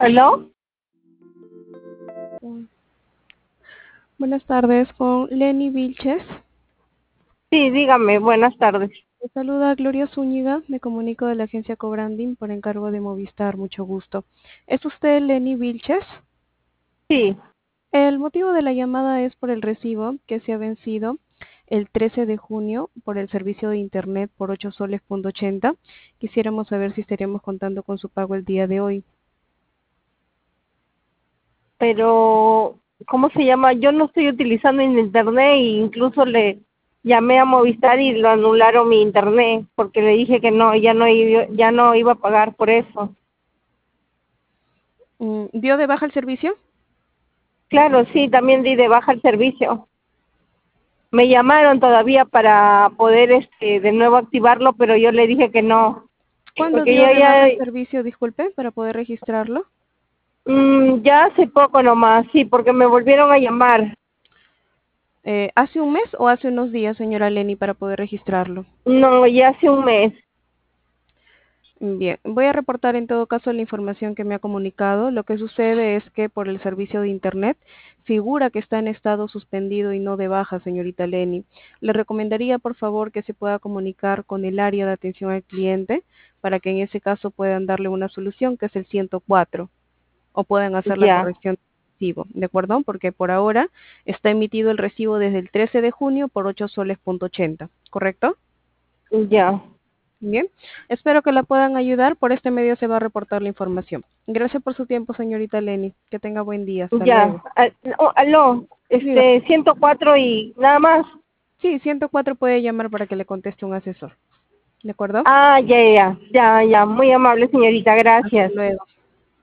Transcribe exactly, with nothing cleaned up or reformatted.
¿Aló? Buenas tardes, con Lenny Vilches. Sí, dígame, buenas tardes. Le saluda Gloria Zúñiga, me comunico de la agencia Cobranding por encargo de Movistar, mucho gusto. ¿Es usted Lenny Vilches? Sí, El motivo de la llamada es por el recibo que se ha vencido el trece de junio por el servicio de Internet por ocho soles punto ochenta. Quisiéramos saber si estaríamos contando con su pago el día de hoy. pero ¿cómo se llama? Yo no estoy utilizando el internet e incluso le llamé a Movistar y lo anularon mi internet porque le dije que no, ya no iba, ya no iba a pagar por eso. Mm, ¿Dio de baja el servicio? Claro, sí, también di de baja el servicio. Me llamaron todavía para poder este de nuevo activarlo, pero yo le dije que no, ¿Cuándo porque dio yo de baja ya el servicio, disculpe, para poder registrarlo? mm, ya hace poco nomás, sí, porque me volvieron a llamar. Eh, ¿hace un mes o hace unos días, señora Lenny, para poder registrarlo? No, ya hace un mes. Bien, voy a reportar en todo caso la información que me ha comunicado. Lo que sucede es que por el servicio de Internet figura que está en estado suspendido y no de baja, señorita Lenny. Le recomendaría, por favor, que se pueda comunicar con el área de atención al cliente para que en ese caso puedan darle una solución, que es el ciento cuatro, o puedan hacer la Ya, corrección del recibo, ¿de acuerdo? Porque por ahora está emitido el recibo desde el trece de junio por ocho soles punto ochenta, ¿correcto? ya. Bien, espero que la puedan ayudar. Por este medio se va a reportar la información. Gracias por su tiempo, señorita Lenny. Que tenga buen día. Hasta Ya, luego. al- oh, aló, Diga. este, ciento cuatro y nada más. Sí, ciento cuatro puede llamar para que le conteste un asesor. ¿De acuerdo? Ah, ya, ya, ya, ya, muy amable señorita, Hasta gracias. luego.